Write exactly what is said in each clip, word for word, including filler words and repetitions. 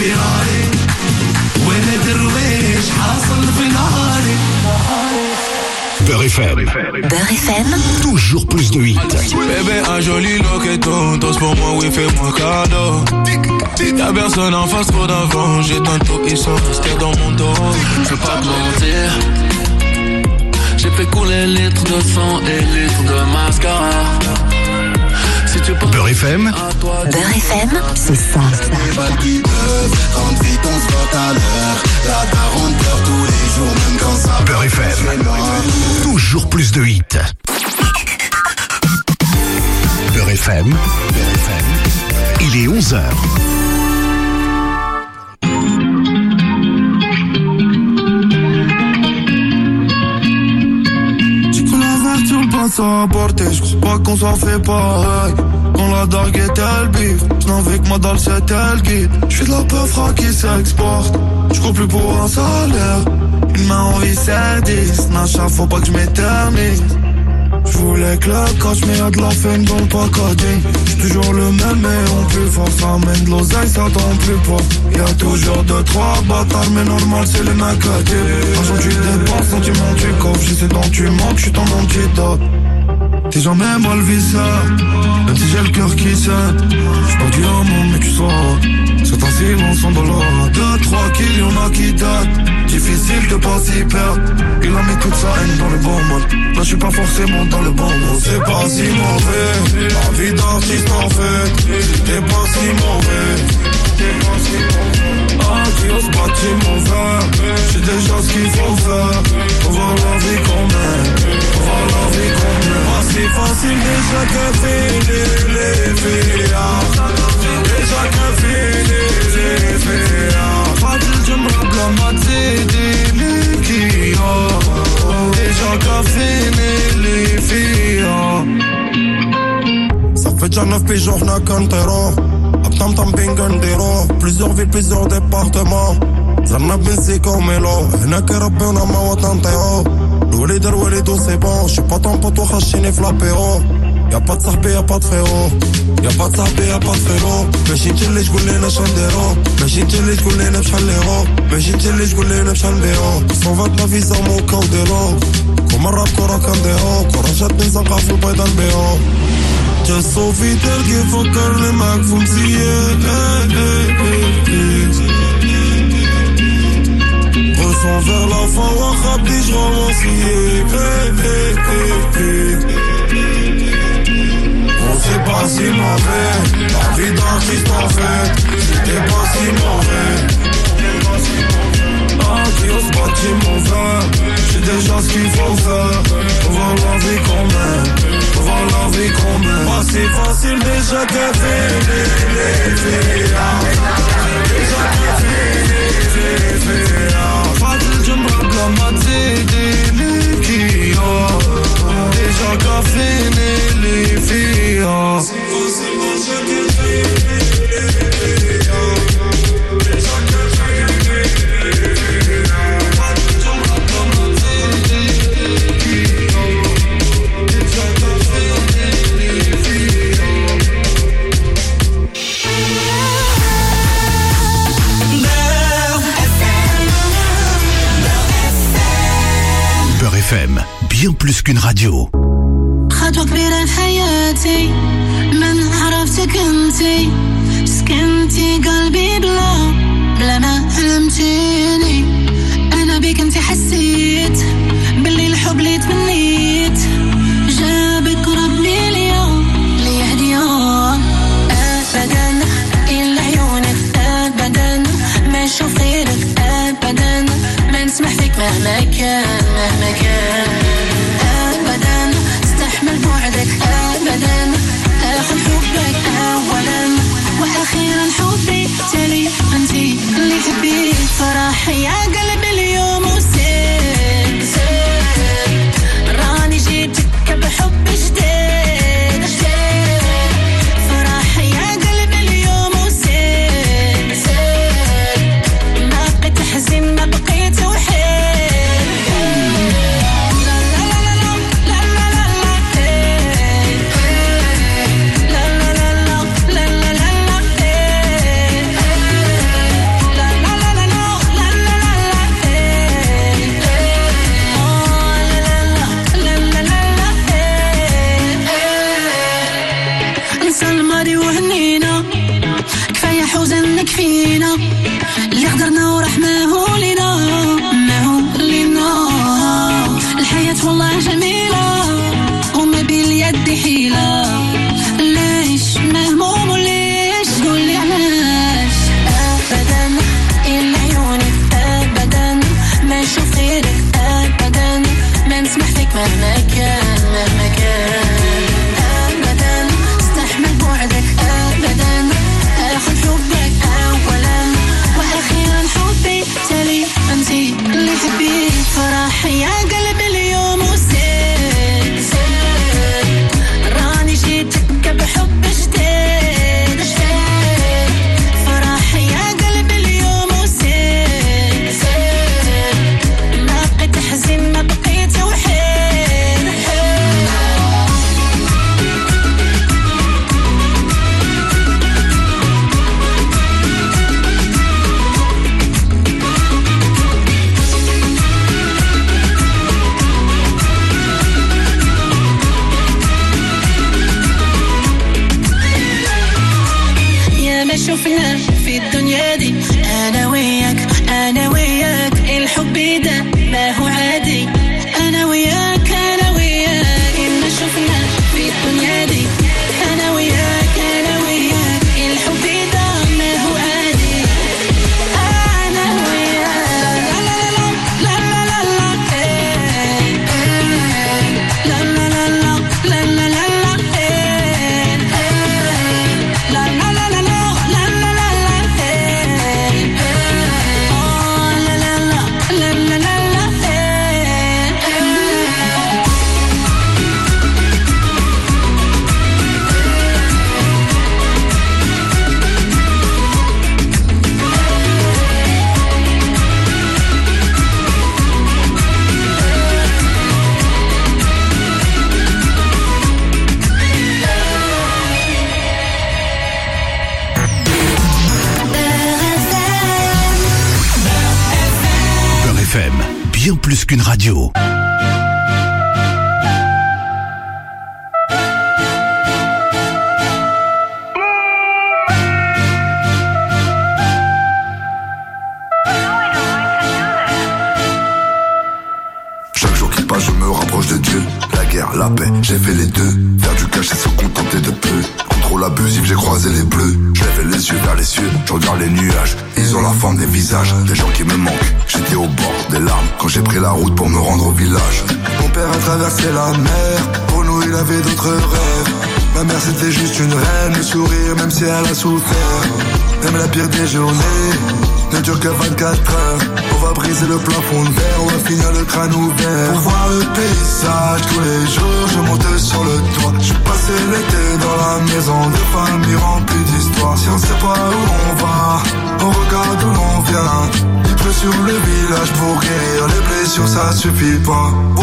فراري وانا درويش حاصل في نهاري. Beurre F M. Beurre F M. Toujours plus de hits. Bébé, un joli loqueton, danse pour moi, oui, fais-moi cadeau. Y'a personne en face, trop d'avant. J'ai tantôt, ils sont restés dans mon dos. Je veux pas te mentir, j'ai fait couler litres de sang et litres de mascara. Si tu penses Beurre F M. Beurre F M, c'est ça. Qui peuvent, quand vite on se vote à l'heure. La daronne pleure tous les jours, même quand ça. Beurre F M. Toujours plus de hits. Beurre F M. Beurre F M. Il est onze heures. Ça a porté, je crois pas qu'on s'en fait pareil. Quand la dargue est elle bif, je n'avais que ma dalle c'est elle guide. Je fais de la peufra qui s'exporte, je cours plus pour un salaire. Une main en vie c'est dix, Nacha faut pas que je m'éternise. Je voulais que le coach mais y'a de la fame dans le packaging. J'suis toujours le même mais on plus fort. Ça amène de l'oseille, ça t'en plus pas. Y'a toujours deux, trois bâtards mais normal c'est les mecs à dire. Argent tu dépenses, sentiment tu coffres. J'essaie dont tu manques, j'suis ton antidote. T'es jamais mal visé, même si j'ai le cœur qui saigne. J'suis pas du monde mais tu sauras. Certains silence sont dollars. Deux, trois kills, y'en a qui datent. Difficile de pas s'y perdre. Il a mis toute sa haine dans le bon mode. Là j'suis pas forcément dans le bon mode. C'est pas si mauvais, la vie d'artiste en fait. T'es pas si mauvais, t'es pas si mauvais. Ah qui ose bâtir mon verre. J'sais déjà ce qu'il faut faire. On va la vie qu'on mène, on va la vie qu'on mène. Pas si facile déjà que filer les filles. Déjà que filer les filles. Pas de jumra blanc ma tidi likia. Déjà que filer les filles. Ça fait déjà neuf pays jours n'a qu'un terreau. Tam tam bingandero. Plusieurs villes, plusieurs départements. Zanna bin c'est comme Melo. Hna que Rabbi on a ma watanteo. L'oulider oulido c'est bon. J'suis pas ton poteau khachini flapéro. Y'a pas de sahbi, y'a pas de frérot. Y'a pas de sahbi, y'a pas de frérot. Mاشي انت اللي تقول لينا شنديرو. ماشي انت اللي تقول لينا بشحال ليرو. ماشي انت اللي تقول لينا بشحال نبيعو. صوفاتنا في زامو كوديرو. كوم الراب كورا كنديرو. كورا جاتني زنقة في البيضة نبيعو. Just so fidèle qu'il faut que les mecs vous me siez. Ressens vers la fin, Wahhabdi, je romancier. On sait pas si mauvais, la vie d'artiste en fait. T'es pas si mauvais. Ah, qui ose bâtir mon verre. J'sais déjà ce qu'il faut faire. On va la vie qu'on mène. On va la vie qu'on mène. Pas si facile déjà que filer les filles. Déjà que filer les filles. Pas de jumra blanc ma tidi likia. Déjà que filer les filles. Si facile déjà que filer les filles. Déjà que filer les filles. Pas de jumra blanc ma tidi likia. Déjà que filer les filles. Beurre F M. Bien plus qu'une radio. خطوة كبيرة لحياتي من عرفتك انتي سكنتي قلبي بلا بلا ما علمتيني انا بيك انتي حسيت باللي الحب اللي تمنيت جابك ربي اليوم لي هدية ابدا الا عيونك ابدا ما نشوف غيرك ابدا ما نسمح فيك مهما كان مهما كان ابدا استحمل بعدك ابدا اخذ حبك اولا واخيرا حبي تالي انتي اللي تبي فرح يا قلبي اليوم وسيد سيد راني جيتك بحب جديد فرح يا قلبي اليوم وسيد سيد ما بقيت حزين ما بقيت وحيد فينا اللي قدرنا وراح ما هو لينا ما هو لينا الحياة والله جميلة وما باليد حيلة ليش مهموم وليش قولي علاش أبدا إلا عيونك أبدا ما نشوف غيرك أبدا ما نسمح فيك مهما كان مهما كان أبدا استحمل بعدك أبدا أخذ حبك أولا وأخيرا حبي تالي أنتي اللي حبيت فرح يا قلب اليوم وزيد زيد راني جيتك بحب جديد جديد فرح يا قلب اليوم وزيد زيد ما بقيت حزين ما بقيت وحيد ما شفنا في الدنيا دي أنا وياك أنا وياك الحب ده ما هو عادي أنا وياك أنا وياك ما شفنا في الدنيا دي أنا وياك أنا وياك الحب ده ما هو عادي أنا وياك لا لا لا لا لا لا لا لا لا لا لا لا لا Bien plus qu'une radio. Chaque jour qui passe, je me rapproche de Dieu. La guerre, la paix, j'ai fait les deux. Faire du cash et se contenter de peu. Contrôle abusif, j'ai croisé les bleus. Je lève les yeux vers les cieux, je regarde les nuages. Ils ont la forme des visages, des gens qui me manquent. J'étais au bord des larmes quand j'ai pris la route pour me rendre au village. Mon père a traversé la mer, pour nous il avait d'autres rêves. Ma mère c'était juste une reine, le sourire même si elle a souffert. Même la pire des journées ne dure que vingt-quatre heures. On va briser le plafond de verre, on va finir le crâne ouvert. Pour voir le paysage tous les jours, je monte sur le toit. Je passé l'été dans la maison de famille remplie d'histoires. Si on sait pas où on va, on regarde où l'on vient. Il pleut sur le village pour guérir les blessures, ça suffit pas. Oh,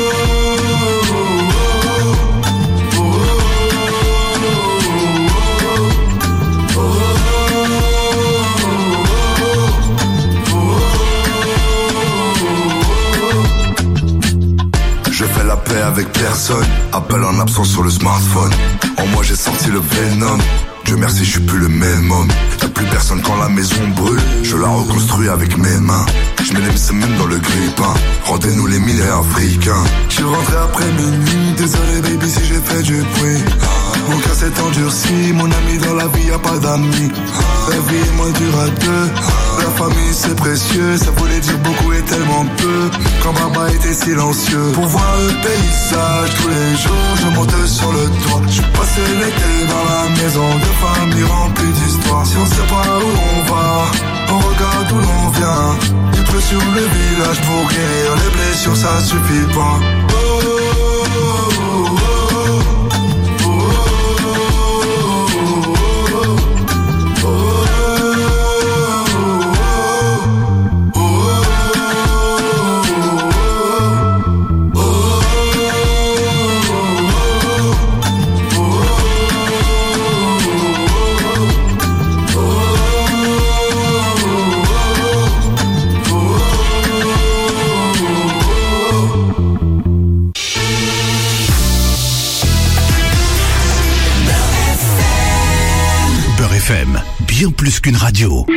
je fais la paix avec personne, appel en absence sur le smartphone. En moi j'ai sorti le venom, Dieu merci je suis plus le même homme. Y'a plus personne quand la maison brûle, je la reconstruis avec mes mains. Je mets les semaines dans le grille-pain, rendez-nous les milliers africains. Je suis rentré après minuit, désolé baby si j'ai fait du bruit. Mon cœur s'est endurci, mon ami dans la vie y'a pas d'amis. La vie est moins dure à deux, la famille c'est précieux. Ça voulait dire beaucoup et tellement peu, quand Baba était silencieux. Pour voir le paysage tous les jours, je monte sur le toit. Je suis passé l'été dans la maison de famille remplie d'histoires. Si on sait pas où on va, on regarde où l'on vient. Il pleut sur le village pour guérir les blessures, ça suffit pas. Oh, oh, oh, oh. plus qu'une radio.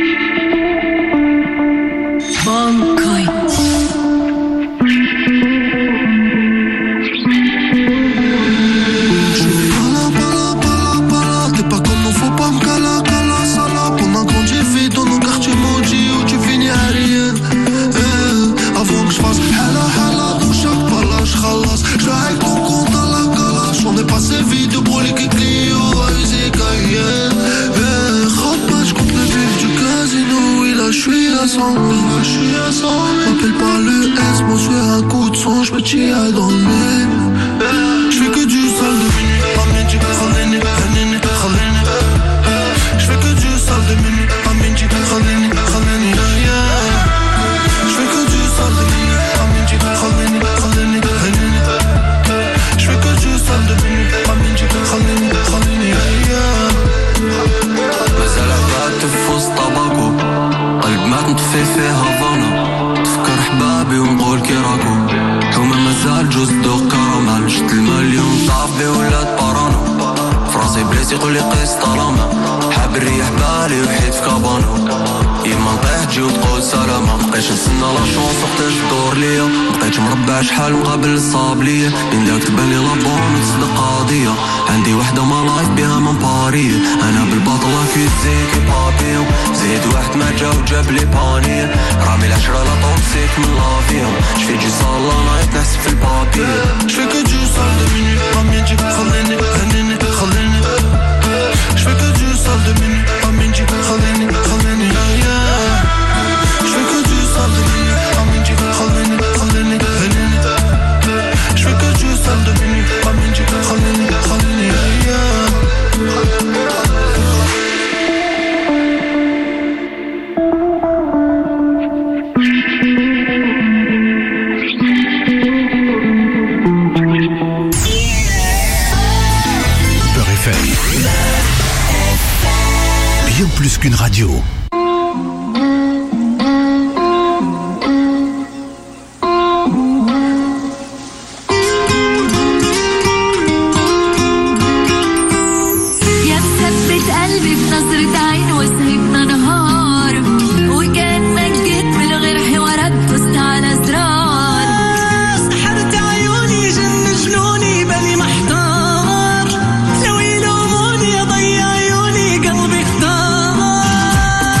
M'appelle pas le S, moi je fais un coup de son, je me tire dans le nez. J'fais que du sale de minuit, Aminji, Khaleni, Khaleni, Khaleni. J'fais que du sale de minuit, Aminji, Khaleni, Khaleni, yeah. J'fais que du sale de minuit, Aminji, Khaleni, Khaleni, Khaleni. J'fais que du sale de minuit, Aminji, Khaleni, Khaleni, yeah. مازال عباد في وسط طباكو قلب ما تنطفي فيه هافانا تفكر حبابي ونقول كي راكو حومة مازال جوز دوق كرامال شت المليون طاف بي ولاد بارانو فراسي بليس يقولي قيس طالما حاب نريح بالي وحيد في كابانو إما نطيح تجي وتقول سلامة مبقيتش نسنى لا شونس وقتاش تدور ليا مبقيتش مربع شحال مقابل الصاب ليا من داك تبانلي لابون وتصدق قضية عندي وحدة ما لايف بيها من باري أنا بالباطلة كي تزيكي بابيو زيد واحد ما جا وجاب لي بانية رامي العشرة لا طوكسيك من لافيهم شفي جي صالة نايت نحسب في البابير J'fais que du sale de minuit, Aminji, Khaleni, Khaleni, Khaleni. J'fais que du sale de minuit, Aminji, Khaleni, Khaleni, yeah. J'fais que du sale de minuit, Aminji, Khaleni, Khaleni, Khaleni. J'fais que du sale de minuit, Aminji, Khaleni, Khaleni, yeah. Bien plus qu'une radio. يا مثبت قلبي بنظرة عين وسهبنا نهار وكأنك جيت من غير حوارات دوست على زرار سحرت عيوني جن جنوني بالي محتار لو يلوموني ضيع عيوني قلبي اختار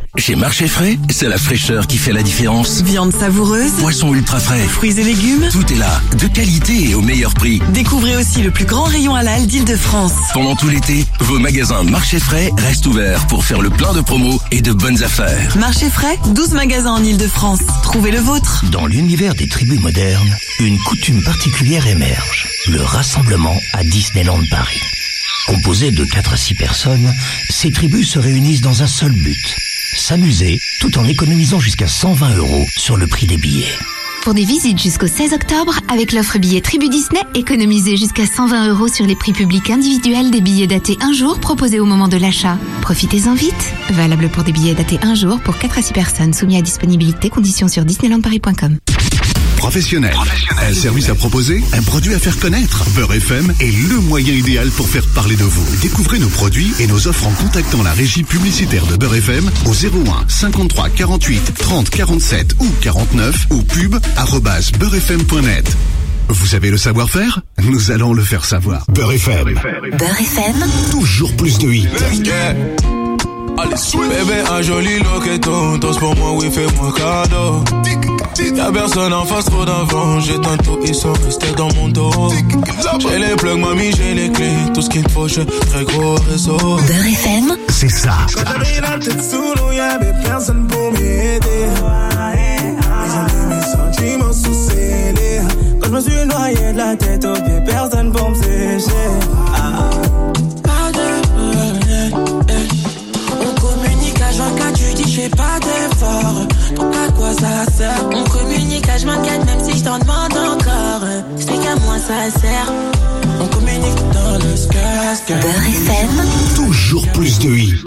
Chez Marché Frais, c'est la fraîcheur qui fait la différence. Viande savoureuse, poisson ultra frais, fruits et légumes, tout est là, de qualité et au meilleur prix. Découvrez aussi le plus grand rayon halal d'Île-de-France. Pendant tout l'été, vos magasins Marché Frais restent ouverts pour faire le plein de promos et de bonnes affaires. Marché Frais, douze magasins en Île-de-France. Trouvez le vôtre. Dans l'univers des tribus modernes, une coutume particulière émerge. Le rassemblement à Disneyland Paris. Composé de quatre à six personnes, ces tribus se réunissent dans un seul but. S'amuser tout en économisant jusqu'à cent vingt euros sur le prix des billets. Pour des visites jusqu'au seize octobre, avec l'offre billet Tribu Disney, économisez jusqu'à cent vingt euros sur les prix publics individuels des billets datés un jour proposés au moment de l'achat. Profitez-en vite. Valable pour des billets datés un jour pour quatre à six personnes, soumis à disponibilité, conditions sur disneyland paris point com. Professionnel. Un service à proposer, un produit à faire connaître. Beurre F M est le moyen idéal pour faire parler de vous. Découvrez nos produits et nos offres en contactant la régie publicitaire de Beurre F M au zéro un cinquante-trois quarante-huit trente quarante-sept ou quarante-neuf ou pub arobase beurre f m point net. Vous avez le savoir-faire? Nous allons le faire savoir. Beurre F M. Beurre F M. Toujours plus de hits. Bébé, un joli loqueton, danse pour moi, oui, fais-moi cadeau. Y'a personne en face, trop d'avant, j'ai tantôt, ils sont restés dans mon dos. J'ai les plugs, mamie, j'ai les clés, tout ce qu'il faut, j'ai très gros réseau. Beurre F M, c'est ça. Quand j'avais la tête sous l'eau, y'avait personne pour m'aider. Ils ont mis mes sentiments sous scellés. Quand je me suis noyé de la tête aux pieds, personne pour me sécher. Ah. Quand tu dis je fais pas d'effort, donc à quoi ça sert? On communique à vingt-quatre même si je t'en demande encore. C'est qu'à moi ça sert. On communique dans le sky. Beurre F M. Toujours plus de hits.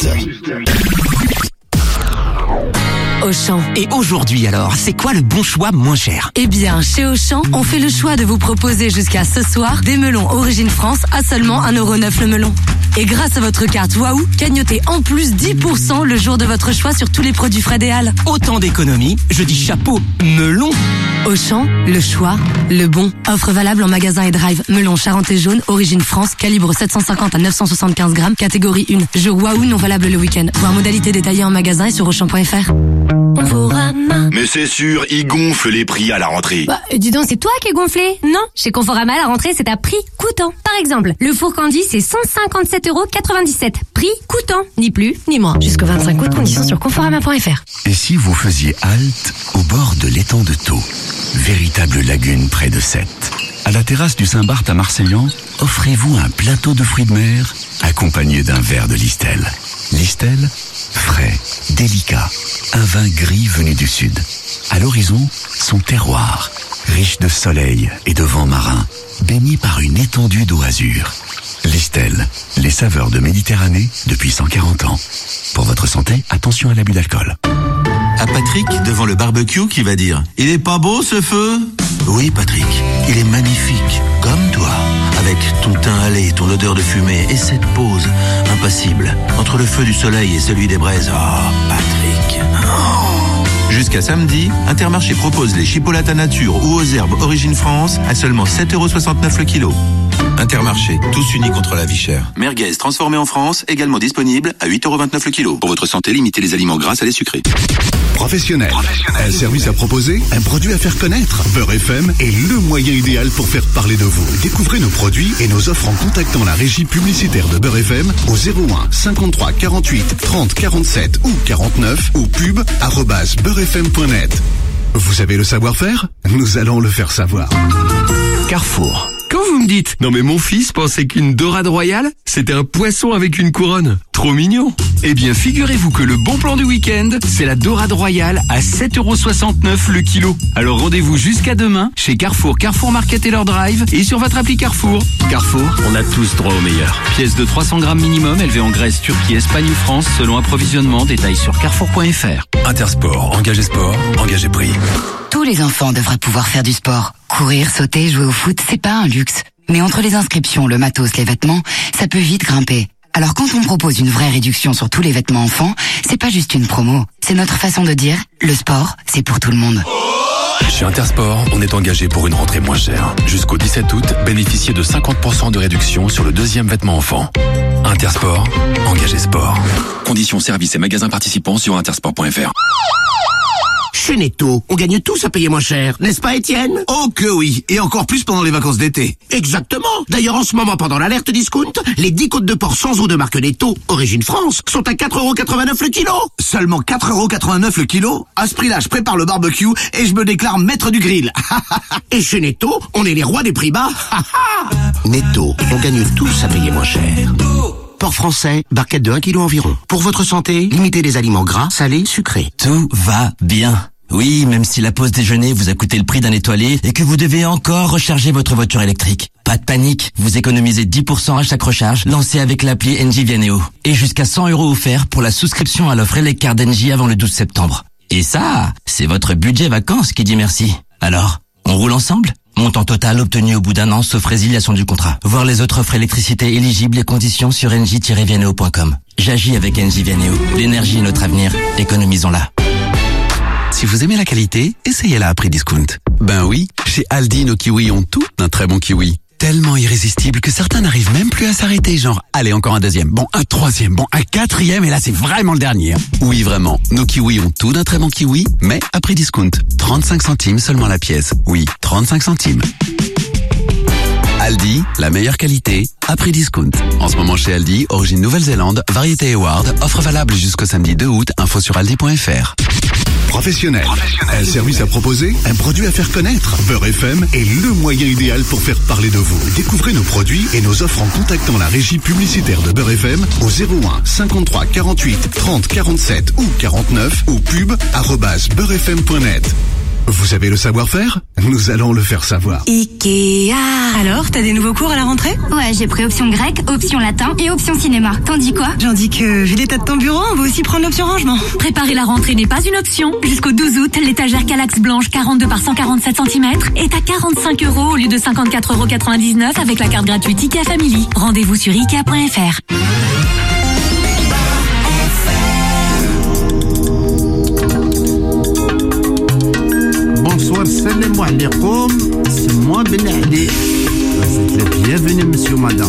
Auchan. Et aujourd'hui alors, c'est quoi le bon choix moins cher? Eh bien, chez Auchan, on fait le choix de vous proposer jusqu'à ce soir des melons Origine France à seulement un euro neuf le melon. Et grâce à votre carte Waouh, gagnotez en plus dix pour cent le jour de votre choix sur tous les produits frais des Halles. Autant d'économies, je dis chapeau, melon. Auchan, le choix, le bon. Offre valable en magasin et drive. Melon Charentais jaune, Origine France, calibre sept cent cinquante à neuf cent soixante-quinze grammes, catégorie un. Jour Waouh non valable le week-end. Voir modalité détaillée en magasin et sur auchan point f r. Conforama. Mais c'est sûr, ils gonflent les prix à la rentrée. Bah, dis donc, c'est toi qui es gonflé? Non, chez Conforama, la rentrée, c'est à prix coûtant. Par exemple, le four Candy, c'est cent cinquante-sept euros quatre-vingt-dix-sept. Prix coûtant. Ni plus, ni moins. Jusqu'au vingt-cinq août, conditions sur conforama point f r. Et si vous faisiez halte au bord de l'étang de Thau, véritable lagune près de Sète, à la terrasse du Saint-Barth à Marseillan, offrez-vous un plateau de fruits de mer accompagné d'un verre de Listel. Listel, frais, délicat, un vin gris venu du sud. À l'horizon, son terroir, riche de soleil et de vent marin, baigné par une étendue d'eau azur. Listel, les saveurs de Méditerranée depuis cent quarante ans. Pour votre santé, attention à l'abus d'alcool. À Patrick, devant le barbecue, qui va dire « Il est pas beau ce feu ?» Oui Patrick, il est magnifique, comme toi. Avec ton teint hâlé, ton odeur de fumée et cette pause impassible entre le feu du soleil et celui des braises. Oh, Patrick. Oh. Jusqu'à samedi, Intermarché propose les chipolatas nature ou aux herbes Origine France à seulement sept euros soixante-neuf le kilo. Intermarché, tous unis contre la vie chère. Merguez transformé en France, également disponible à huit euros vingt-neuf le kilo. Pour votre santé, limitez les aliments gras à les sucrés. Professionnel. Un service à proposer, un produit à faire connaître. Beurre F M est le moyen idéal pour faire parler de vous. Découvrez nos produits et nos offres en contactant la régie publicitaire de Beurre F M au zéro un cinquante-trois quarante-huit trente quarante-sept ou quarante-neuf ou pub arobase beurre f m point net. Vous avez le savoir-faire? Nous allons le faire savoir. Carrefour. Quand vous me dites « Non mais mon fils pensait qu'une dorade royale, c'était un poisson avec une couronne. Trop mignon !» Eh bien, figurez-vous que le bon plan du week-end, c'est la dorade royale à sept euros soixante-neuf le kilo. Alors rendez-vous jusqu'à demain chez Carrefour, Carrefour Market et leur drive et sur votre appli Carrefour. Carrefour, on a tous droit au meilleur. Pièce de trois cents grammes minimum, élevée en Grèce, Turquie, Espagne ou France, selon approvisionnement. Détails sur carrefour point f r. Intersport, engagé sport, engagé prix. Tous les enfants devraient pouvoir faire du sport. Courir, sauter, jouer au foot, c'est pas un luxe. Mais entre les inscriptions, le matos, les vêtements, ça peut vite grimper. Alors quand on propose une vraie réduction sur tous les vêtements enfants, c'est pas juste une promo. C'est notre façon de dire, le sport, c'est pour tout le monde. Chez Intersport, on est engagé pour une rentrée moins chère. Jusqu'au dix-sept août, bénéficiez de cinquante pour cent de réduction sur le deuxième vêtement enfant. Intersport, engagé sport. Conditions, services et magasins participants sur intersport point f r. Chez Netto, on gagne tous à payer moins cher, n'est-ce pas Étienne? Oh que oui, et encore plus pendant les vacances d'été. Exactement. D'ailleurs, en ce moment, pendant l'alerte discount, les dix côtes de porc sans eau de marque Netto, origine France, sont à quatre euros quatre-vingt-neuf le kilo. Seulement quatre euros quatre-vingt-neuf le kilo? À ce prix-là, je prépare le barbecue et je me déclare maître du grill. Et chez Netto, on est les rois des prix bas. Netto, on gagne tous à payer moins cher. Porc français, barquette de un kilo environ. Pour votre santé, limitez les aliments gras, salés, sucrés. Tout va bien. Oui, même si la pause déjeuner vous a coûté le prix d'un étoilé et que vous devez encore recharger votre voiture électrique. Pas de panique, vous économisez dix pour cent à chaque recharge, lancée avec l'appli Engie Vianeo. Et jusqu'à cent euros offerts pour la souscription à l'offre Eleccar d'Engie avant le douze septembre. Et ça, c'est votre budget vacances qui dit merci. Alors, on roule ensemble ? Montant total obtenu au bout d'un an sauf résiliation du contrat. Voir les autres offres électricité éligibles et conditions sur engie tiret vianeo point com. J'agis avec Engie Vianeo. L'énergie est notre avenir. Économisons-la. Si vous aimez la qualité, essayez-la à prix discount. Ben oui, chez Aldi, nos kiwis ont tout d'un très bon kiwi. Tellement irrésistible que certains n'arrivent même plus à s'arrêter, genre, allez, encore un deuxième, bon, un troisième, bon, un quatrième, et là, c'est vraiment le dernier. Oui, vraiment, nos kiwis ont tout d'un très bon kiwi, mais à prix discount. trente-cinq centimes seulement la pièce. Oui, trente-cinq centimes. Aldi, la meilleure qualité, à prix discount. En ce moment chez Aldi, origine Nouvelle-Zélande, variété Award, offre valable jusqu'au samedi deux août, info sur aldi point f r. Professionnel. Un service à proposer, un produit à faire connaître. Beurre F M est le moyen idéal pour faire parler de vous. Découvrez nos produits et nos offres en contactant la régie publicitaire de Beurre F M au zéro un cinquante-trois quarante-huit trente quarante-sept ou quarante-neuf ou pub arobase beurre f m point net. Vous avez le savoir-faire? Nous allons le faire savoir. Ikea. Alors, t'as des nouveaux cours à la rentrée? Ouais, j'ai pris option grec, option latin et option cinéma. T'en dis quoi? J'en dis que, vu l'état de ton bureau, on va aussi prendre l'option rangement. Préparer la rentrée n'est pas une option. Jusqu'au douze août, l'étagère Calax blanche quarante-deux par cent quarante-sept centimètres est à quarante-cinq euros au lieu de cinquante-quatre euros quatre-vingt-dix-neuf avec la carte gratuite Ikea Family. Rendez-vous sur ikea point f r. Bonsoir, salam alaikum, c'est moi Ben Ali. Vous êtes le bienvenu, monsieur, madame.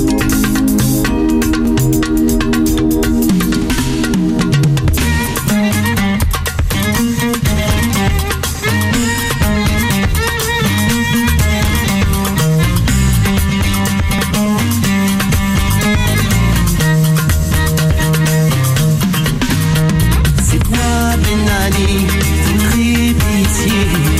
C'est toi, Ben Ali, très pitié.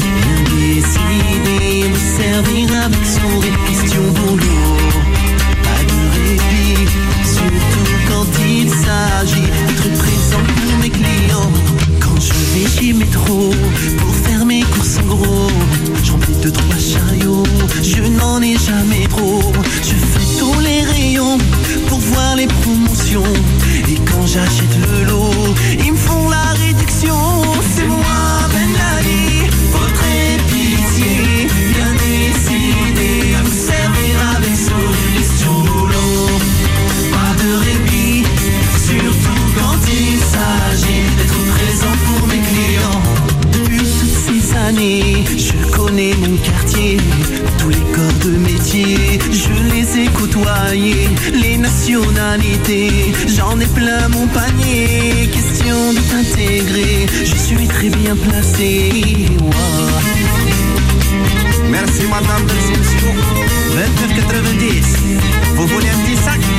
Décidé me servir avec sourire, question boulot, pas de répit, surtout quand il s'agit d'être présent pour mes clients. Quand je vais chez Métro pour faire mes courses en gros, j'emplis deux trois chariots, je n'en ai jamais trop. Je fais tous les rayons pour voir les promotions, et quand j'achète le lot, ils me font la réduction. C'est moi Ben Ali, votre épicier, bien décidé à vous servir avec sourire, question boulot, pas de répit, surtout quand il s'agit d'être présent pour mes clients. Depuis toutes ces années, je connais mon quartier, tous les corps de métier, je les ai côtoyés, les nationalités, j'en ai plein mon panier, question de t'intégrer, je suis très bien placé. Wow. Merci madame, merci monsieur. vingt-neuf quatre-vingt-dix. Vous voulez un petit sac?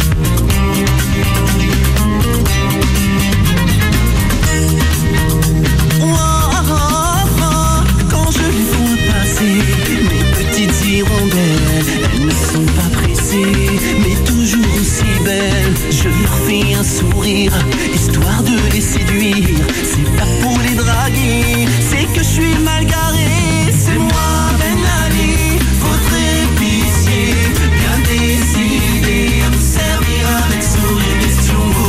Quand je les vois passer, mes petites hirondelles, elles ne sont pas pressées, mais toujours aussi belles. Je leur fais un sourire, histoire de les séduire. C'est pas pour les draguer, c'est que je suis mal garé. C'est moi Ben Ali, votre épicier, bien décidé à vous servir avec sourire, question.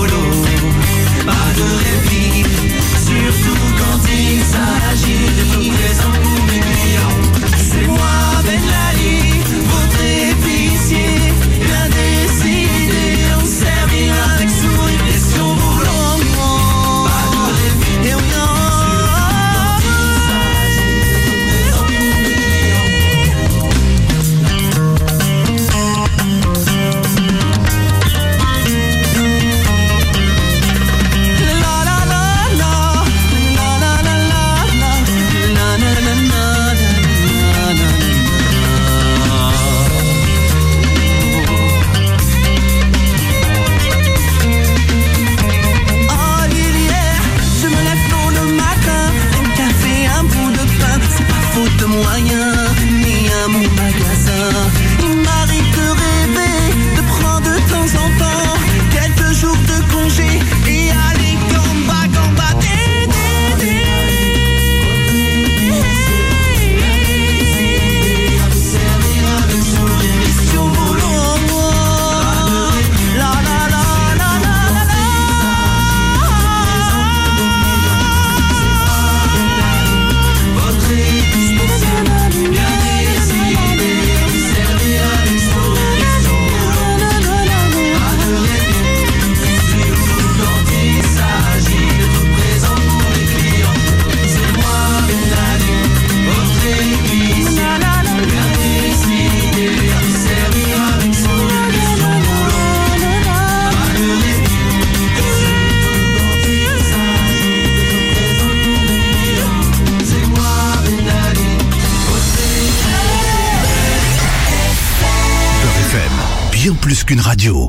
plus qu'une radio.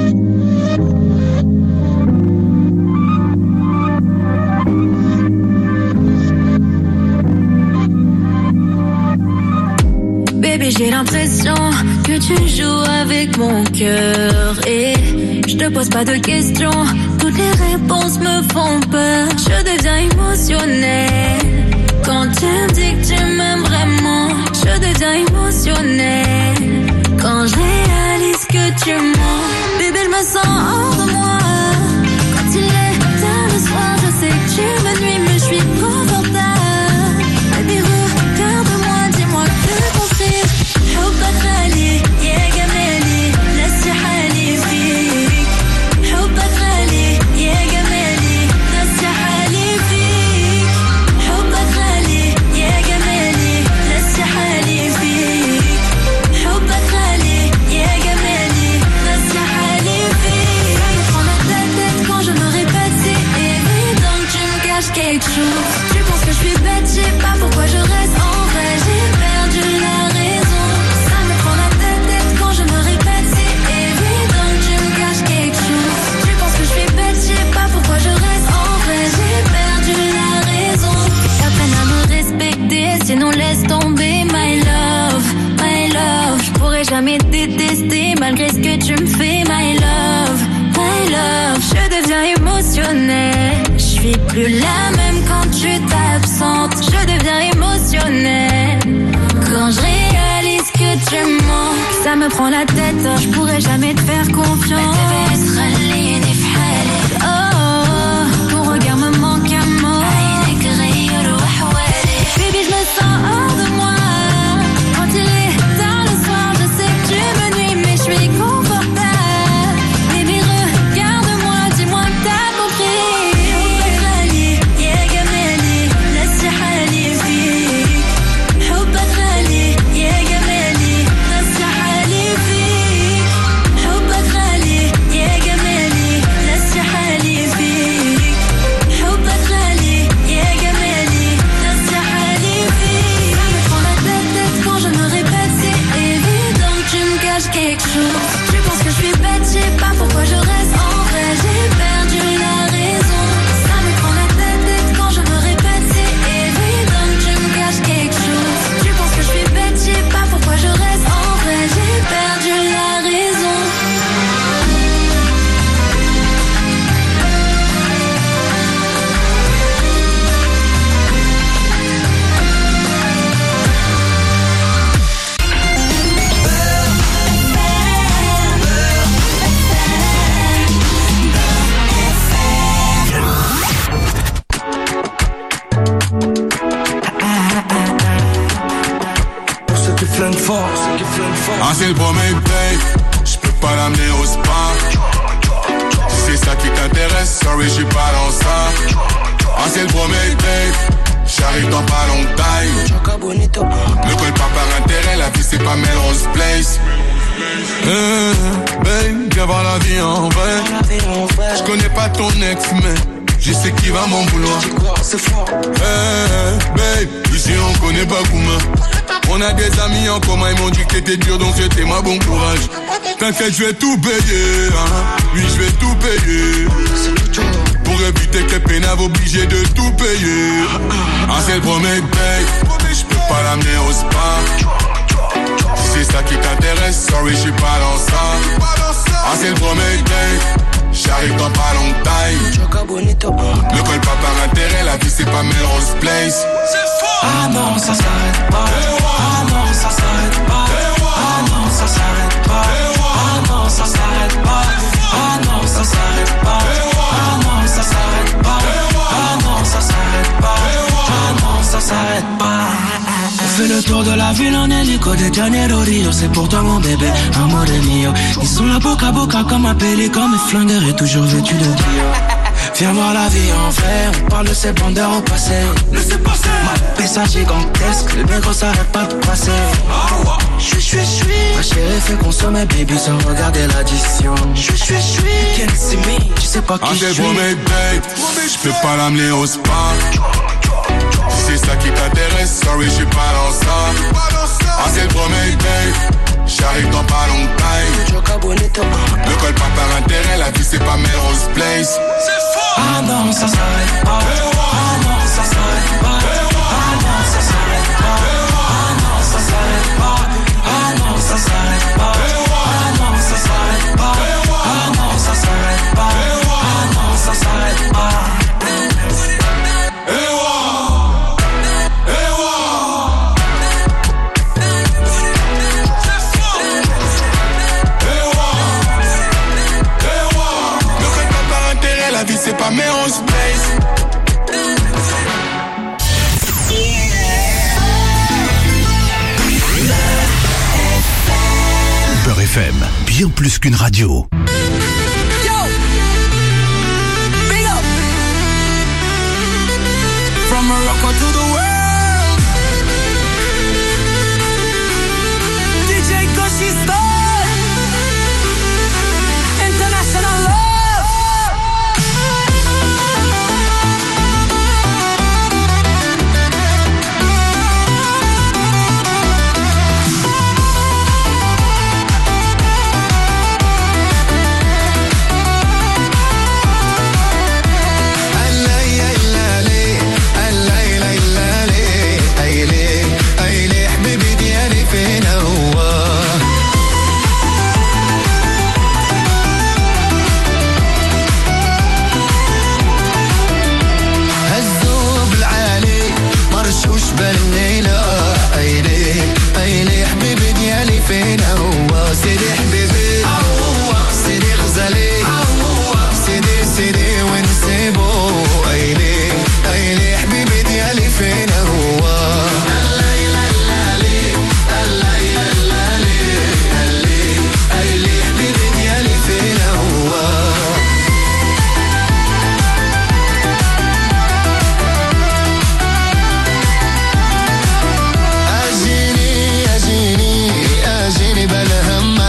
Bébé, j'ai l'impression que tu joues avec mon cœur et je te pose pas de questions, toutes les réponses me font peur. Je deviens émotionnelle quand tu me dis que tu m'aimes vraiment. Je deviens émotionnelle quand je réalise que tu mens. Bébé, je me sens hors de moi quand il est tard le soir. Je sais que tu me nuis mais je suis confortable. Bébé, regarde-moi, dis-moi que construire. حبك غالي يا جمالي ناسي حالي فيك. حبك غالي يا جمالي ناسي حالي فيك. حبك غالي يا جمالي ناسي حالي فيك. حبك غالي يا جمالي ناسي حالي فيك. Ça me prend la tête quand je me répète, c'est évident que tu me caches quelque chose. Tu penses que je suis bête, je sais pas pourquoi je reste en vrai, j'ai perdu la raison. Ça me prend la tête quand je me répète, c'est évident que tu me caches quelque chose. Tu penses que je suis bête, je sais pas pourquoi je reste en vrai, j'ai perdu la raison. Apprenne à me respecter, sinon laisse tomber my love, my love. Je pourrais jamais te détester malgré ce que tu me fais, my love, my love. Je deviens émotionnelle, je suis plus la même quand tu t'absentes. Je deviens émotionnelle quand je réalise que tu mens. Ça me prend la tête, je pourrais jamais te faire confiance. Oh, ton regard me manque un mot. Baby, je me sens hors de moi quand il est tard le soir. Je sais que tu me nuis mais je suis confortable. Baby, regarde-moi, dis-moi que t'as compris. حبك غالي يا جمالي ناسي حالي فيك. حبك غالي يا جمالي ناسي حالي فيك. حبك غالي يا جمالي ناسي حالي فيك. حبك غالي يا جمالي ناسي حالي فيك. Ça me prend la tête quand je me répète, c'est évident que tu me caches quelque chose. Tu penses que je suis bête, je sais pas pourquoi je reste en vrai, j'ai perdu la raison. Ça me prend la tête quand je me répète, c'est évident que tu me caches quelque chose. Tu penses que je suis bête, je sais pas pourquoi je reste en vrai, j'ai perdu la raison. Pour ceux qui flinguent fort, ceux qui flinguent fort. Ah, c'est le premier date, j'peux pas l'amener au spa. Si c'est ça qui t'intéresse, sorry, j'suis pas dans ça. Ah, c'est le premier date, j'arrive dans pas longtemps. Ne colle pas par intérêt, la vie c'est pas Melrose Place. Hey, babe, viens voir la vie en vrai. J'connais pas ton ex, mais je sais qui va m'en vouloir. Hey, babe, ici on connaît pas Gouma. On a des amis en commun, ils m'ont dit que t'étais dur, donc c'était moi, bon courage. T'inquiète, je vais tout payer, hein. Oui, je vais tout payer. Pour éviter que les pénaves obligés de tout payer. Ah, c'est le premier date, j'peux pas l'amener au spa. Si c'est ça qui t'intéresse, sorry, j'suis pas dans ça. Ah, c'est le premier date, j'arrive dans pas longtemps. Ne colle pas par intérêt, la vie c'est pas Melrose Place. Ah non, ça s'arrête pas. Ah non, ça s'arrête pas. Ah non, ça s'arrête pas. Ah non, ça s'arrête pas. Ah non, ça s'arrête pas. Ah non, ça s'arrête pas. Ah non, ça s'arrête pas. Ah non, ça s'arrête pas. On fait le tour de la ville en hélico de Janeiro Rio. C'est pour toi mon bébé, amore mio. Ils sont là boca à boca comme un pélican. Mes flingueurs est toujours vêtu de Dio. Viens voir la vie en vrai, on parle de ces bandeurs au passé. Laissez passer. Ma paix gigantesque, le négro s'arrête pas de passer. Je suis, je suis, ma chérie fait consommer baby sans regarder l'addition. Je suis, je suis, can't see me, tu sais pas qui je suis. Ah, c'est le premier date, j'peux pas l'amener au spa. Si c'est ça qui t'intéresse, sorry, j'suis pas dans ça. Ah, c'est le premier date, j'arrive dans pas longtemps. Ne colle pas par intérêt, la vie c'est pas Melrose Place. Ah non, ça s'arrête pas. Ah non, ça s'arrête pas. Ah non, ça s'arrête pas. Ah non, ça s'arrête pas. Ah non, ça s'arrête pas. Ah non, ça s'arrête pas. Ah non, ça s'arrête pas. Ah non, ça s'arrête pas. La vie c'est pas Melrose Place. Beurre F M, bien plus qu'une radio. Yo, big up from Morocco to the world. D J Koshi Style, International Love. سيدي حبيبي سيدي غزالي سيدي سيدي ونسيبو ايلي ايلي حبيبي ديالي فين هو ايلي حبيبي ديالي فين هو اجيني اجيني اجيني بلا هم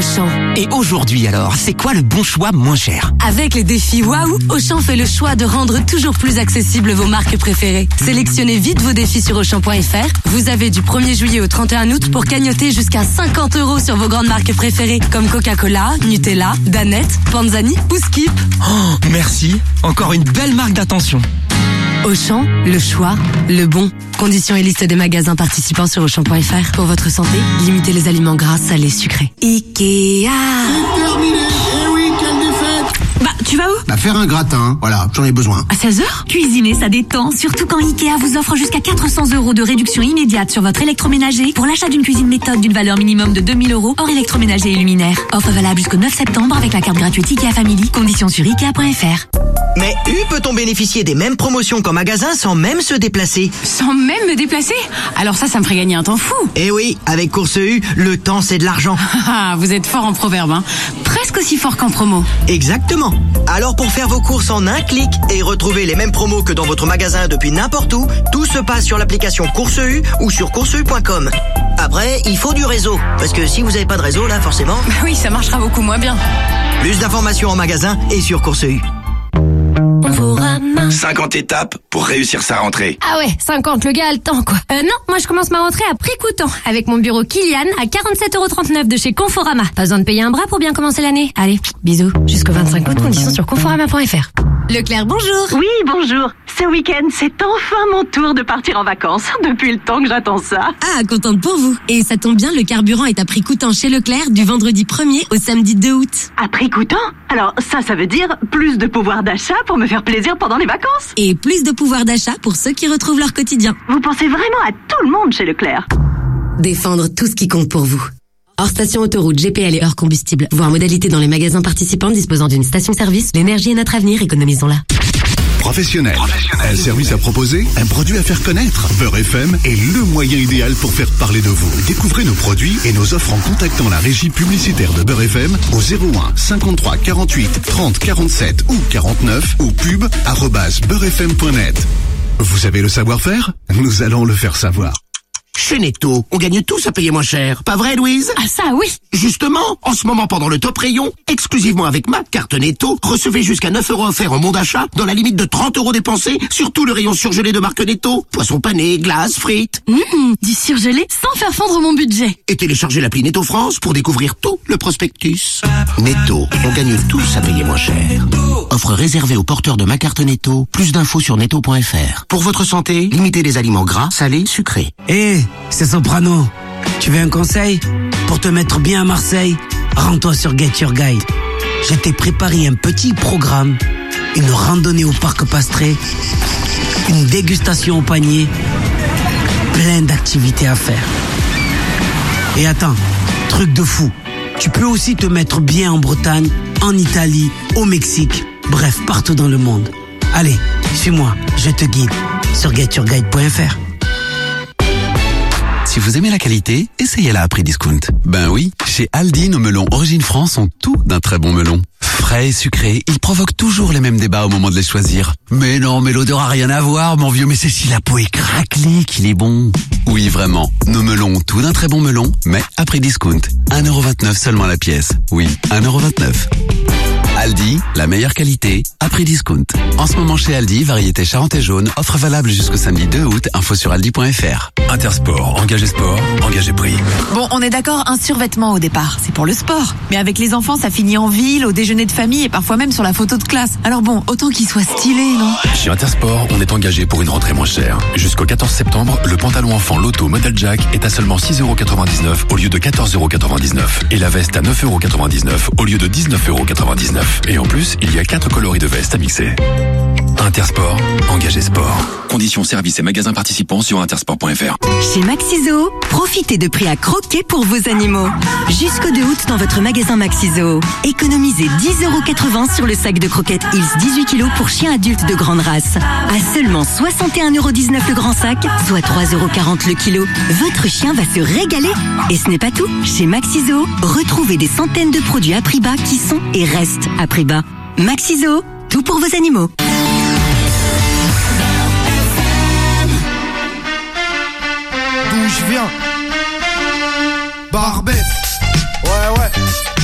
Auchan. Et aujourd'hui alors, c'est quoi le bon choix moins cher? Avec les défis Waouh, Auchan fait le choix de rendre toujours plus accessibles vos marques préférées. Sélectionnez vite vos défis sur Auchan point F R. Vous avez du premier juillet au trente et un août pour cagnotter jusqu'à cinquante euros sur vos grandes marques préférées comme Coca-Cola, Nutella, Danette, Panzani ou Skip. Oh, merci. Encore une belle marque d'attention. Auchan, le choix, le bon. Conditions et liste des magasins participants sur Auchan point F R. Pour votre santé, limitez les aliments gras, salés, sucrés. Ikea. C'est terminé. Eh oui, quelle défaite. Bah, tu vas où? Bah, faire un gratin. Voilà, j'en ai besoin. À seize heures? Cuisiner, ça détend, surtout quand Ikea vous offre jusqu'à quatre cents euros de réduction immédiate sur votre électroménager pour l'achat d'une cuisine méthode d'une valeur minimum de deux mille euros hors électroménager et luminaire. Offre valable jusqu'au neuf septembre avec la carte gratuite Ikea Family. Conditions sur Ikea point F R. Mais U peut-on bénéficier des mêmes promotions qu'en magasin sans même se déplacer? Sans même me déplacer? Alors ça, ça me ferait gagner un temps fou. Eh oui, avec Course U, le temps c'est de l'argent. Ah, vous êtes fort en proverbe, hein. Presque aussi fort qu'en promo. Exactement. Alors pour faire vos courses en un clic et retrouver les mêmes promos que dans votre magasin depuis n'importe où, tout se passe sur l'application Course U ou sur course u point com. Après, il faut du réseau, parce que si vous n'avez pas de réseau, là, forcément... Bah oui, ça marchera beaucoup moins bien. Plus d'informations en magasin et sur Course U. cinquante étapes pour réussir sa rentrée. Ah ouais, cinquante, le gars a le temps quoi. Euh non, moi je commence ma rentrée à prix coûtant avec mon bureau Kilian à quarante-sept euros trente-neuf de chez Conforama. Pas besoin de payer un bras pour bien commencer l'année. Allez, bisous. Jusqu'au vingt-cinq août, conditions sur conforama point F R. Leclerc, bonjour. Oui, bonjour. Ce week-end, c'est enfin mon tour de partir en vacances. Depuis le temps que j'attends ça. Ah, contente pour vous. Et ça tombe bien, le carburant est à prix coûtant chez Leclerc du vendredi premier au samedi deux août. À prix coûtant? Alors ça, ça veut dire plus de pouvoir d'achat pour me faire plaisir pendant les vacances. Et plus de pouvoir d'achat pour ceux qui retrouvent leur quotidien. Vous pensez vraiment à tout le monde chez Leclerc. Défendre tout ce qui compte pour vous. Hors station autoroute, G P L et hors combustible. Voir modalité dans les magasins participants disposant d'une station-service. L'énergie est notre avenir, économisons-la. Professionnel. Un service à proposer, un produit à faire connaître. Beurre F M est le moyen idéal pour faire parler de vous. Découvrez nos produits et nos offres en contactant la régie publicitaire de Beurre F M au zéro un cinquante-trois quarante-huit trente quarante-sept ou quarante-neuf ou pub arobase beurre f m point net. Vous avez le savoir-faire? Nous allons le faire savoir. Chez Netto, on gagne tous à payer moins cher. Pas vrai, Louise? Ah ça, oui. Justement, en ce moment pendant le top rayon, exclusivement avec ma carte Netto, recevez jusqu'à neuf euros offerts en bon d'achat dans la limite de trente euros dépensés sur tout le rayon surgelé de marque Netto. Poisson pané, glace, frites. Mmh, du surgelé sans faire fondre mon budget. Et téléchargez l'appli Netto France pour découvrir tout le prospectus. Netto, on gagne tous à payer moins cher. Offre réservée aux porteurs de ma carte Netto. Plus d'infos sur netto point F R. Pour votre santé, limitez les aliments gras, salés, sucrés. Eh, hey, c'est Soprano. Tu veux un conseil? Pour te mettre bien à Marseille, rends-toi sur Get Your Guide. Je t'ai préparé un petit programme, une randonnée au parc Pastré, une dégustation au panier, plein d'activités à faire. Et attends, truc de fou, tu peux aussi te mettre bien en Bretagne, en Italie, au Mexique, bref, partout dans le monde. Allez, suis-moi, je te guide sur get your guide point F R. Si vous aimez la qualité, essayez-la à prix discount. Ben oui, chez Aldi, nos melons Origine France ont tout d'un très bon melon. Frais et sucrés, ils provoquent toujours les mêmes débats au moment de les choisir. Mais non, mais l'odeur a rien à voir, mon vieux, mais c'est si la peau est craquelée qu'il est bon. Oui, vraiment, nos melons ont tout d'un très bon melon, mais à prix discount. un euro vingt-neuf seulement la pièce. Oui, un euro vingt-neuf. Aldi, la meilleure qualité, à prix discount. En ce moment chez Aldi, variété Charente et jaune, offre valable jusqu'au samedi deux août, info sur aldi point F R. Intersport, engagé sport, engagé prix. Bon, on est d'accord, un survêtement au départ, c'est pour le sport. Mais avec les enfants, ça finit en ville, au déjeuner de famille et parfois même sur la photo de classe. Alors bon, autant qu'il soit stylé, non? Chez Intersport, on est engagé pour une rentrée moins chère. Jusqu'au quatorze septembre, le pantalon enfant Lotto Model Jack est à seulement six euros quatre-vingt-dix-neuf au lieu de quatorze euros quatre-vingt-dix-neuf. Et la veste à neuf euros quatre-vingt-dix-neuf au lieu de dix-neuf euros quatre-vingt-dix-neuf. Et en plus, il y a quatre coloris de veste à mixer. Intersport, engagé sport. Conditions, services et magasins participants sur intersport point F R. Chez Maxiso, profitez de prix à croquer pour vos animaux. Jusqu'au deux août dans votre magasin Maxiso. Économisez dix euros quatre-vingts sur le sac de croquettes Hills dix-huit kilos pour chiens adultes de grande race. À seulement soixante et un euros dix-neuf le grand sac, soit trois euros quarante le kilo. Votre chien va se régaler. Et ce n'est pas tout. Chez Maxiso, retrouvez des centaines de produits à prix bas qui sont et restent à prix bas. Maxiso, tout pour vos animaux. D'où je viens, Barbès, ouais ouais.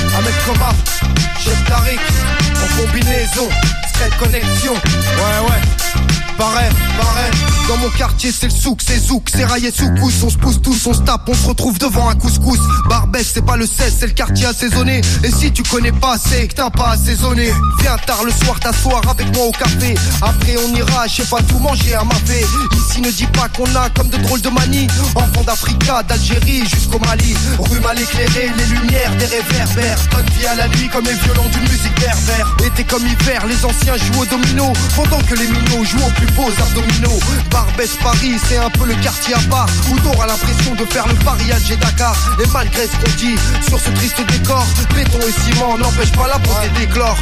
coma, chef Tariq, en combinaison, secret connexion, ouais ouais. Pareil, pareil, dans mon quartier c'est le souk, c'est zouk, c'est raillé sous cousse, on se pousse tous, on se tape, on se retrouve devant un couscous. Barbès c'est pas le seize, c'est le quartier assaisonné. Et si tu connais pas, c'est que t'as pas assaisonné. Viens tard le soir, t'asseoir avec moi au café. Après on ira, je sais pas, tout manger à Mafé. Ici ne dis pas qu'on a comme de drôles de manies. Enfants d'Africa, d'Algérie jusqu'au Mali. Rue mal éclairée, les lumières des réverbères. Donne vie à la nuit comme les violons d'une musique pervers. Été comme hiver, les anciens jouent au domino, pendant que les minots jouent au plus beaux abdominaux. Barbès Paris, c'est un peu le quartier à part où t'auras l'impression de faire le Paris Alger Dakar. Et malgré ce qu'on dit sur ce triste décor, béton et ciment n'empêche pas la beauté d'éclore.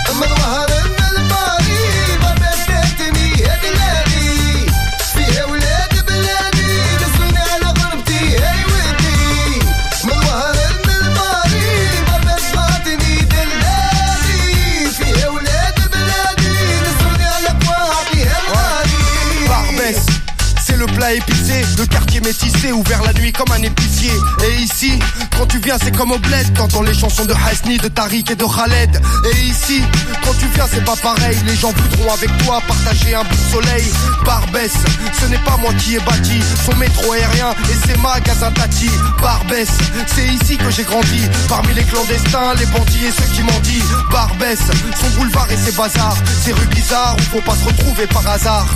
Le plat épicé, le quartier métissé, ouvert la nuit comme un épicier. Et ici, quand tu viens c'est comme au bled, t'entends les chansons de Hasni, de Tariq et de Khaled. Et ici, quand tu viens c'est pas pareil, les gens voudront avec toi partager un bout de soleil. Barbès, ce n'est pas moi qui ai bâti son métro aérien et ses magasins Tati. Barbès, c'est ici que j'ai grandi, parmi les clandestins, les bandits et ceux qui mendient. Barbès, son boulevard et ses bazars, ces rues bizarres où faut pas se retrouver par hasard.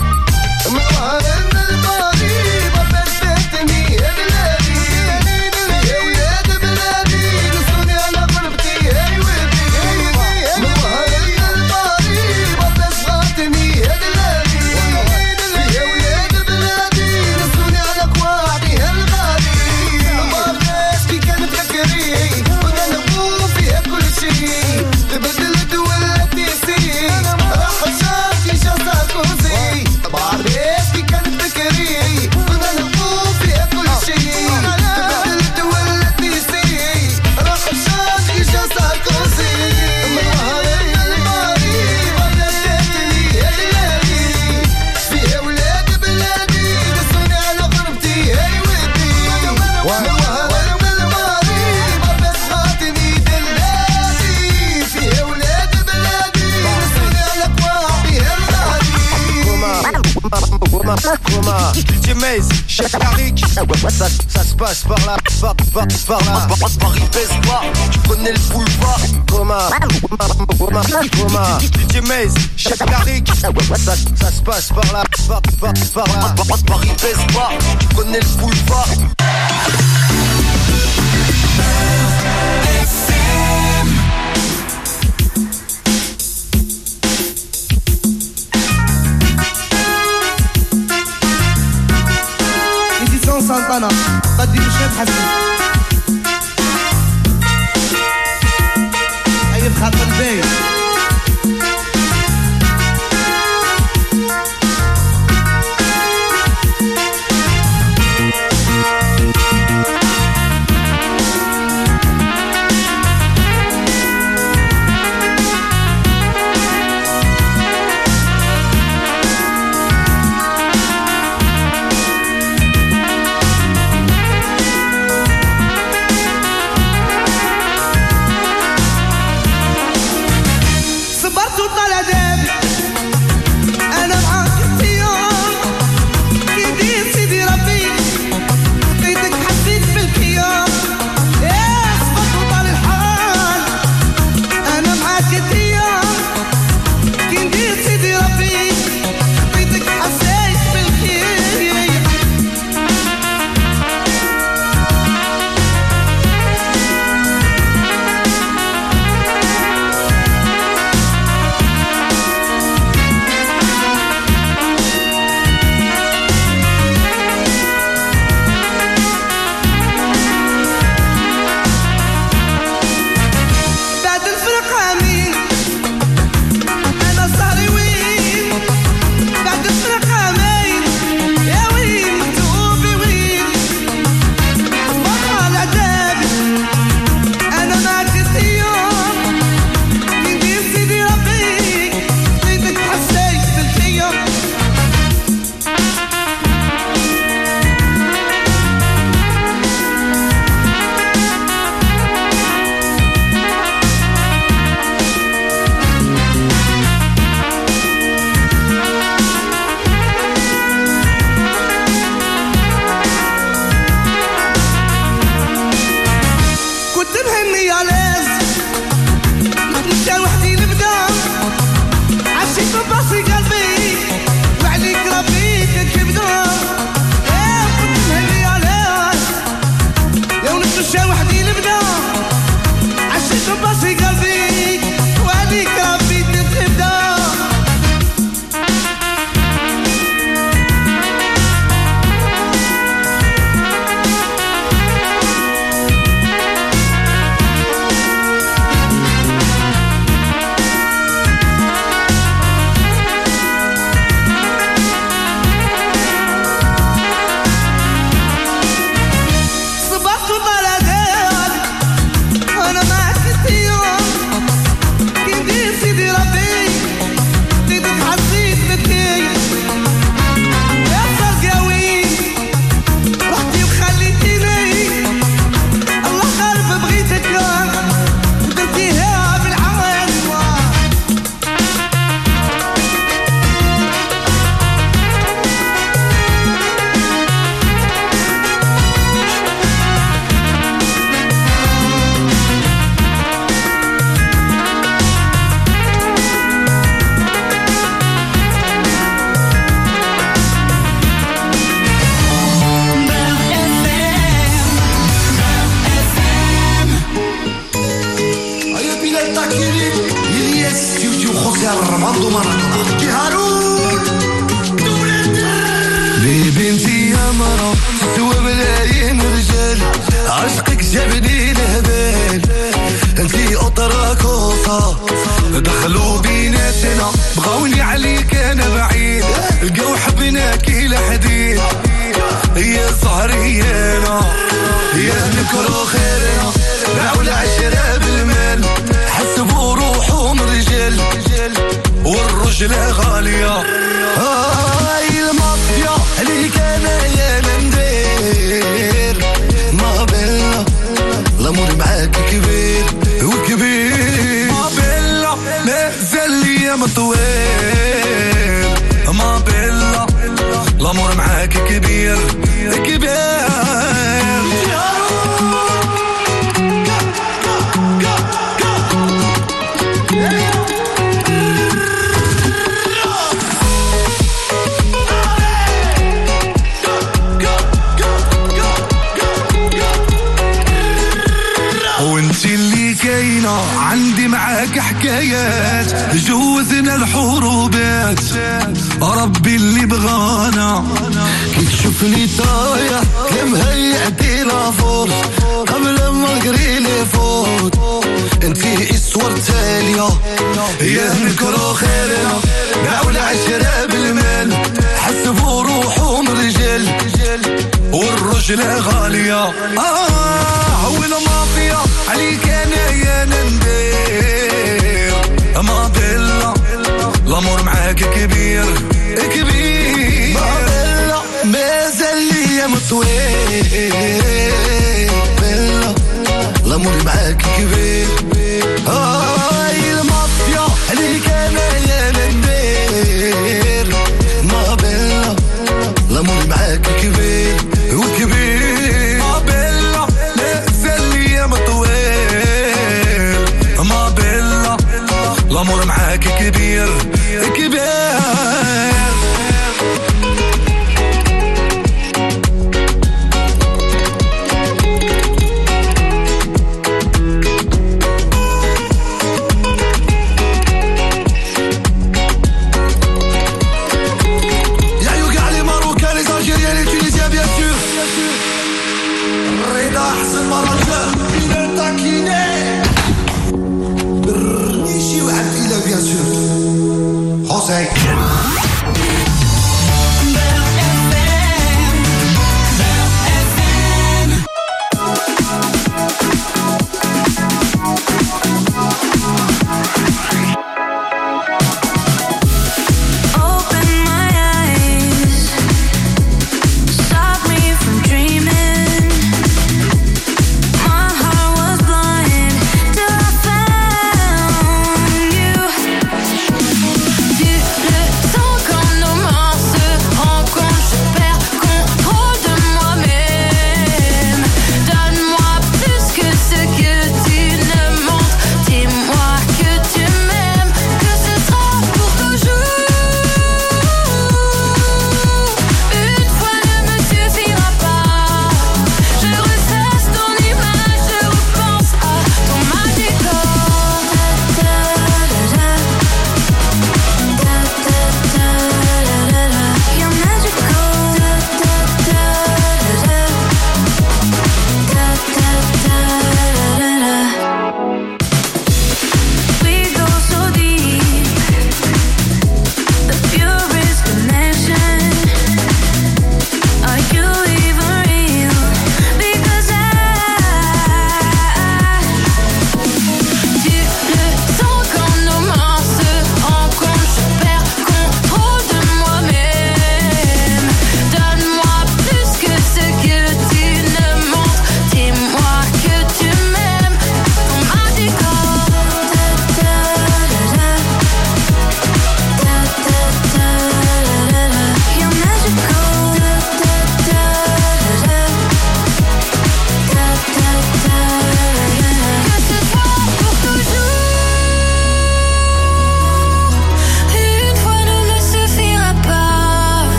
Coma, D J Maze, chef Tariq, ça, ça se passe par là, par, par, par là. Paris baisse pas, tu connais le boulevard. Coma, coma, coma, D J Maze, chef Tariq, ça, ça se passe par là, par, par, par là. Paris baisse pas, tu connais le boulevard. سانتانا قدم الشيخ حسن أيب خاطر البيت رونالدو مارادونا كي هارون بنتي يا مرا سوا ملايين رجال عشقك جابني لهبال انتي اطراكوصة دخلوا بيناتنا بغاوني عليك انا بعيد لقاو حبناكي لحديد يا صهريانا يا نكرو خيرنا باعوا العشرة بالمال حسبوا روحهم رجال والرجلة غالية هاي المافيا عليك انا يا ندير ما بلا الامور معاك كبير وكبير ما بلا مازال ليا مطويل ما بلا الامور معاك كبير كبير عندي معاك حكايات جوزنا الحروبات ربي اللي بغانا كي تشوفني طايح يا مهيئتي لافورس قبل ما نقري لي فوت انتي اسور تالية يا نكرو خيرنا باعوا العشرة بالمال حسبوا روحهم رجال والرجلة غالية اه ولا مافيا عليك انا يا ندير ما بلا الامور معاك كبير كبير ما بلا مازال ليا مطويل بلا الامور معاك كبير هاي المافيا عليك انا يا ندير ما بلا الامور معاك كبير وكبير ما بلا مازال ليا مطويل ما بلا الامور معاك كبير كبير So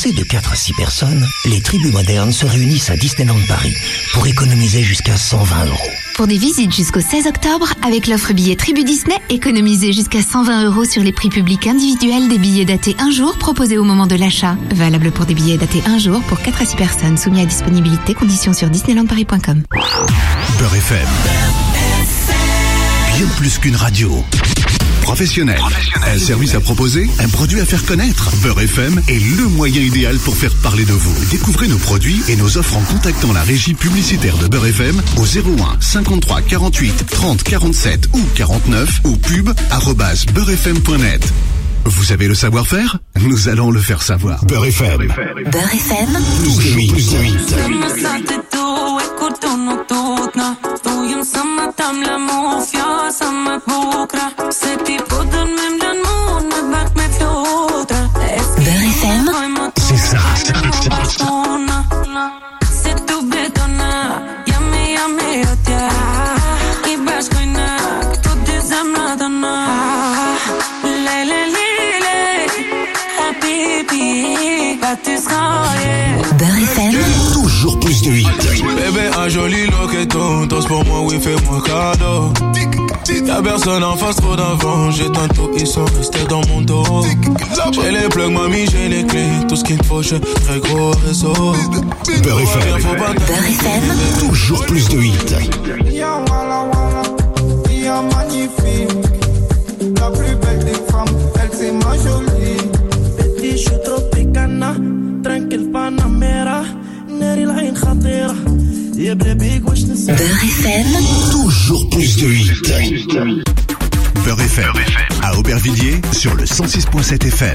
comité de quatre à six personnes, les tribus modernes se réunissent à Disneyland Paris pour économiser jusqu'à cent vingt euros. Pour des visites jusqu'au seize octobre, avec l'offre billet Tribu Disney, économisez jusqu'à cent vingt euros sur les prix publics individuels des billets datés un jour proposés au moment de l'achat. Valable pour des billets datés un jour pour quatre à six personnes, soumis à disponibilité, conditions sur disneyland paris point com. Beurre F M. Bien plus qu'une radio. Professionnel. Un service à proposer, un produit à faire connaître. Beurre F M est le moyen idéal pour faire parler de vous. Découvrez nos produits et nos offres en contactant la régie publicitaire de Beurre F M au zéro un cinquante-trois quarante-huit trente quarante-sept ou quarante-neuf ou pub arobase beurrefm point net. Vous avez le savoir-faire? Nous allons le faire savoir. Beurre F M. Beurre F M. Plus de huit. Plus de huit. Beurre F M. C'est ça. Beurre F M. Toujours plus de huit. Bébé, un joli loqueton, danse pour moi, oui, fais-moi cadeau. Y'a personne en face, trop d'avant. J'ai tantôt, ils sont restés dans mon dos. J'ai les plugs, mamie, j'ai les clés. Tout ce qu'il me faut, j'ai très gros réseau. Beurre F M. Beurre F M. Toujours plus de huit. Magnifique, la plus belle des femmes, elle c'est ma jolie. Petit, je suis tropicana, tranquille Panamera, neri l'haïn khatira. Beurre F M. Toujours plus de huit. Beurre F M. À Aubervilliers sur le cent six point sept F M.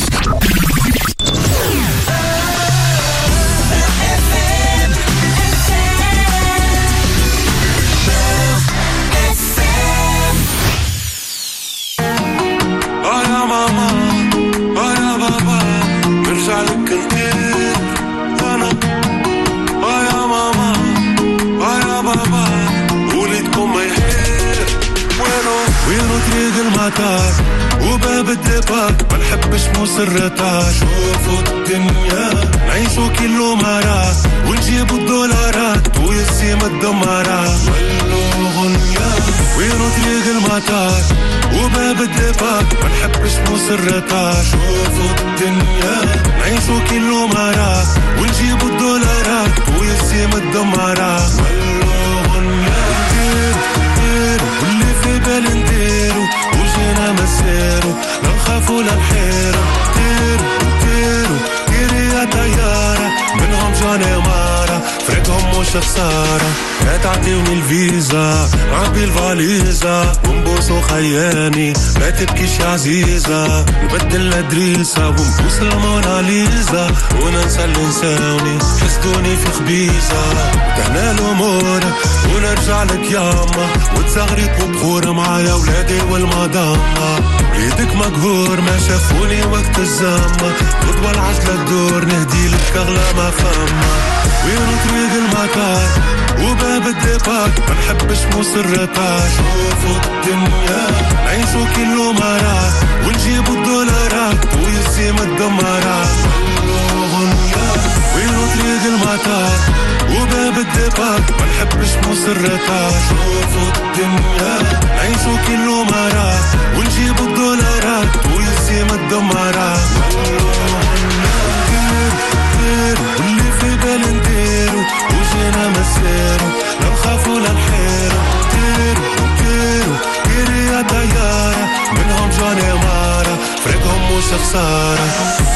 وباب الدبار ما نحبش مسرطات شوفوا الدنيا نعيشوا كيلو مرات ونجيبوا الدولارات ويسيم الدمارات ولو غنيا وينو طريق المطار وباب الدبار ما نحبش مسرطات شوفوا الدنيا نعيشوا كيلو مرات ونجيبوا الدولارات ويسيم الدمارات ولو غنيا ندير ندير واللي في بال نديرو وجينا مسيرو لا نخافو لا نحيرو ديرو ديرو ديري يا طيارة منهم جاني مارا فريقهم مش خسارة لا تعطيوني الفيزا عبي الفاليزا ونبوسو خياني لا تبكيش يا عزيزة نبدل الادريسة ونبوس الموناليزا وننسى اللي نساوني حسدوني في خبيزة وتهنا الامور ونرجع لك ياما وتزغري بخور معايا ولادي والمدامة وليدك مقهور ما شافوني وقت الزامة خطوة العجلة الدور نهدي لك اغلى ما خامة وينو طريق المطار وباب الدبار ما نحبش مسرطات شوفوا الدنيا نعيشوا كيلو مرات ونجيبوا الدولارات ويسيم الدمارات ولو غنيا وينو طريق المطار وباب الدبار ما نحبش مسرطات شوفوا الدنيا نعيشوا كيلو مرات ونجيبوا الدولارات ويسيم الدمارات ولو غنيا دير دير واللي في بال نديرو وجينا مسيرو لا نخافو لا نحيرو ديرو ديرو ديري يا طيارة منهم جاني مارا فريقهم مش خسارة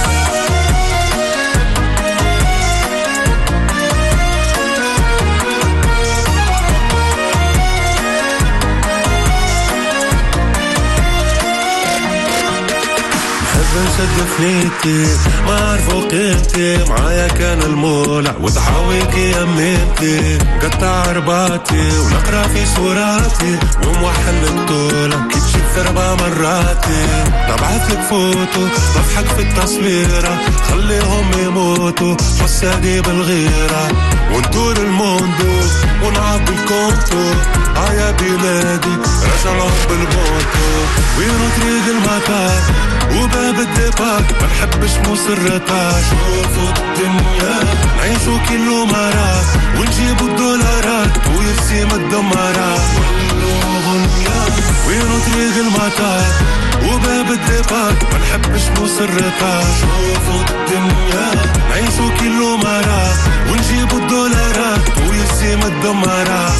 نشد فنيتي ما عرفوا قيمتي معايا كان المولع وضحاويكي يميتي قطع رباطي ونقرا في صوراتي وموحل الطولة كي تشوف اربع مراتي نبعثلك فوتو بضحك في التصويرة خليهم يموتوا حسادي بالغيرة وندور الموندو ونعبي الكونتو عيا بلادي رجعهم بالبوتو وينو طريق المطار وباب وباب الديبار ما نحبش مسرطات. شوفوا الدنيا نعيشوا كيلومترات ونجيبوا الدولارات ويرسم الدمارات. ولو غنيا وينو طريق المطار وباب الديبار ما نحبش مسرطات. شوفوا الدنيا نعيشوا كيلومترات ونجيبوا الدولارات ويرسم الدمارات.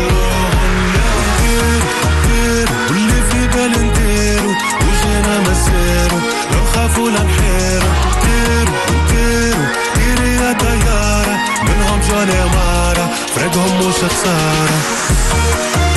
واللي في بال نديرو وجينا مسيرو لا نخافو لا نحيرو. ديرو ديرو ديري يا طيارة منهم جوني مارة فرقهم مش خسارة.